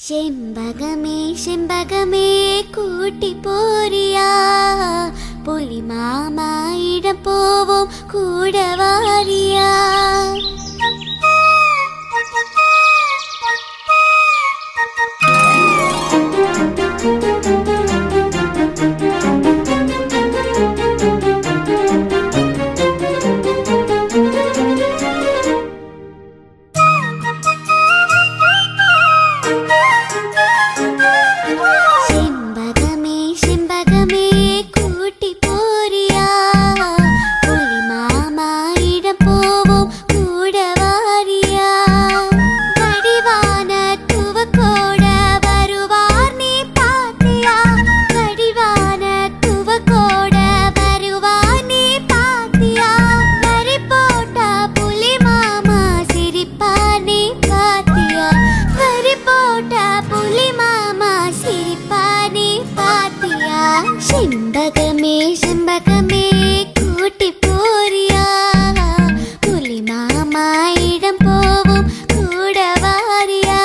செம்பகமே செம்பகமே கூட்டி போறியா, புலி மாமாயிடம் போவோம் கூட வாரியா. செம்பகமே செம்பகமே கூட்டி போறியா, புலி மாமாயிடம் போவோம் கூட வாரியா.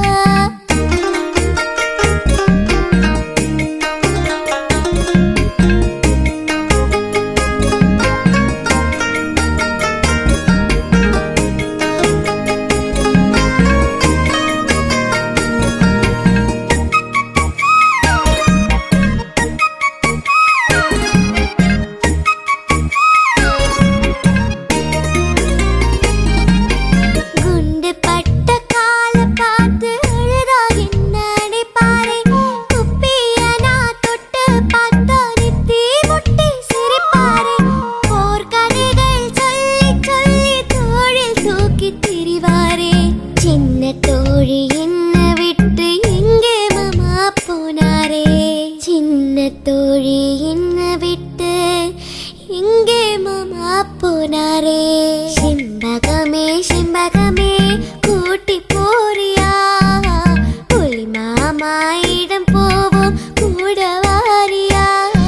தோழி என்ன விட்டு எங்கே மாமா போனாரே. செம்பகமே செம்பகமே கூட்டி போறியா, புலி மாமாயிடம் போவோம் கூட வாரியா.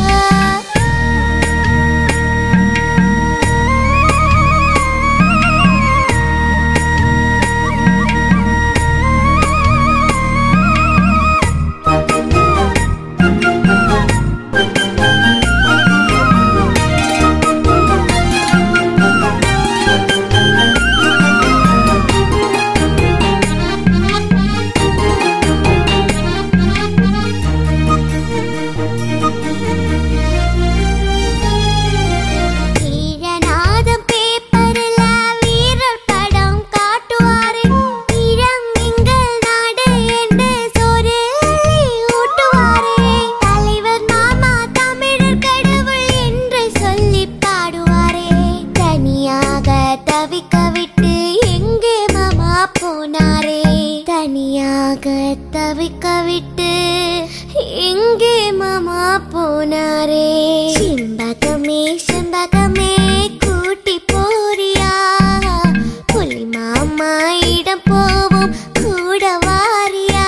தவிக்க விட்டு எங்கே மாமா போனாரே. செம்பகமே செம்பகமே கூட்டி போறியா, புலி மாமாயிடம் போவோம் கூட வாரியா.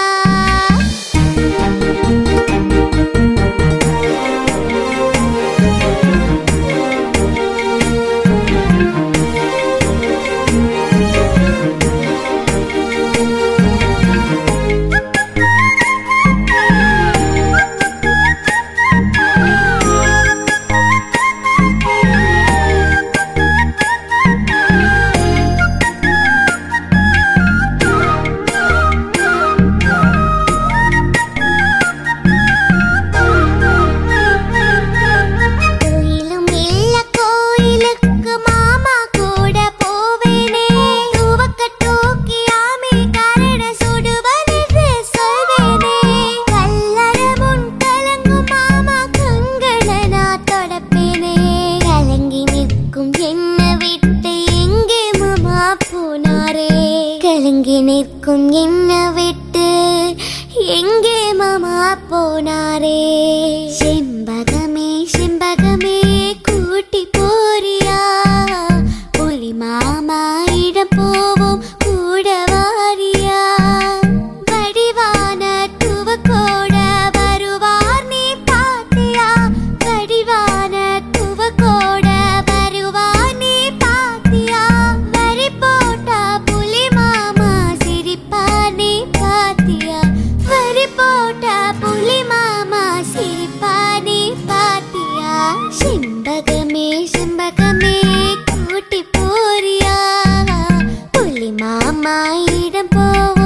கலங்கி நிற்கும் என்ன விட்டு எங்கே மாமா போனாரே. செம்பகமே செம்பகமே கூட்டி போறியா, புலி மாமாயிடம் போவோம் கூட வாரியா. வடிவான துவக்கோட வருவார் நீ பாத்தியா, வடிவான துவக்கோட வருவார் நீ பாத்தியா. வரி போட்டா புலி மாமா சிரிப்பார் நீ பாத்தியா, இடம் போவோம்.